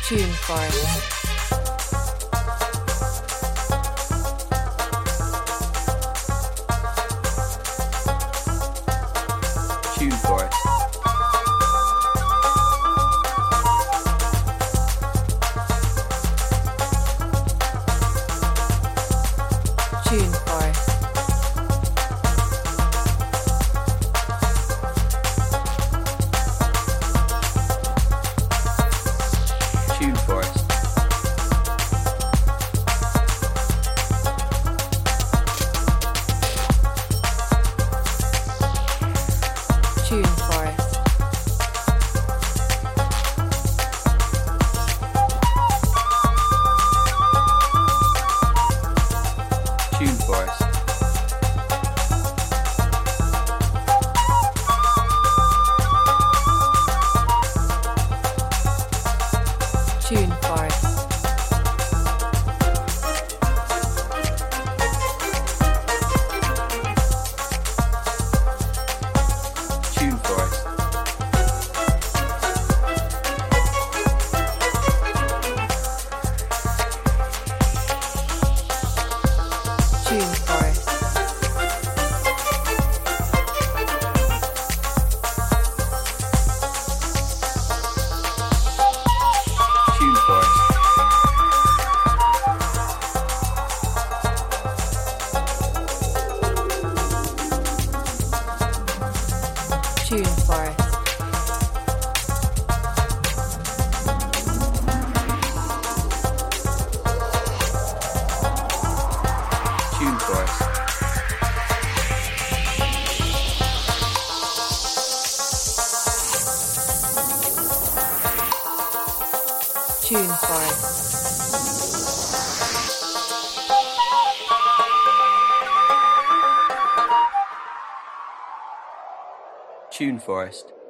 Tune Forest. Tune Forest. Tune Forest. Tune Forest. Tune Forest. Tune Forest. Tune Forest. Tune Forest. Tune Forest. Tune Forest. Tune Forest. Tune Forest. Tune Forest. Tune Forest.